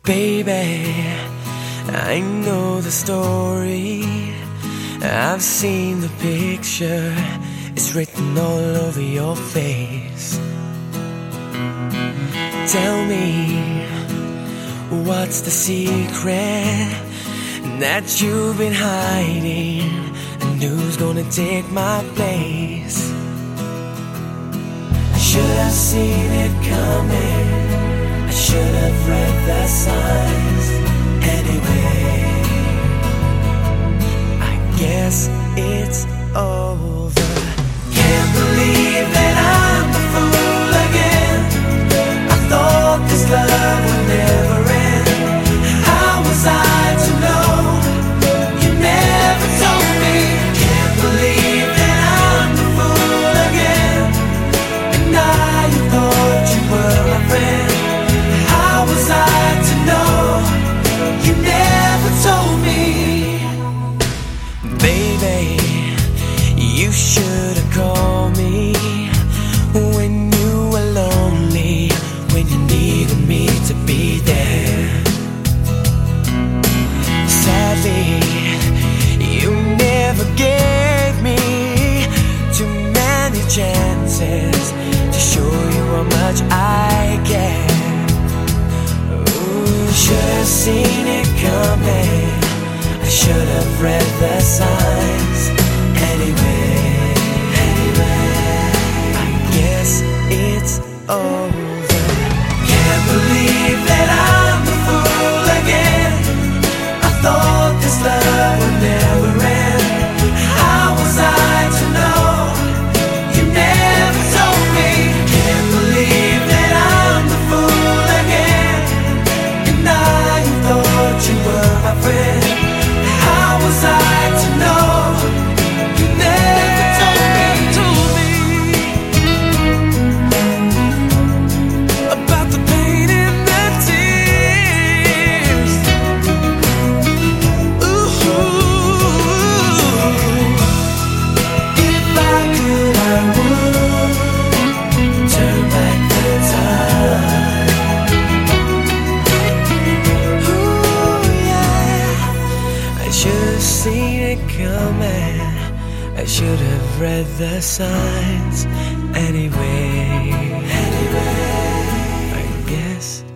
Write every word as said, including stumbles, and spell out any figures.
Baby, I know the story. I've seen the picture. It's written all over your face. Tell me, what's the secret that you've been hiding? And who's gonna take my place? I should have seen it coming. I should have read the signs. Anyway, I guess it's over. Can't believe that I'm a fool again. I thought this love would never end. How was I to know? You never told me. Can't believe that I'm a fool again. And I thought you were my friend. How was I to know? You never told me. Baby, you should have called me when you were lonely, when you needed me to be there. Sadly, you never gave me too many chances to show you how much I care. Ooh, should have seen it coming. I should have read the signs. Anyway, anyway, I guess it's over. Can't believe that I'm a fool again. I thought this love would never end. How was I to know? You never told me. Can't believe that I'm a fool again. And I thought you were my friend. How was I to know? You never told me, told me about the pain and the tears. Ooh, if I could, I would turn back the time. Ooh, yeah. I should have seen it coming. I should have read the signs. Anyway, anyway, I guess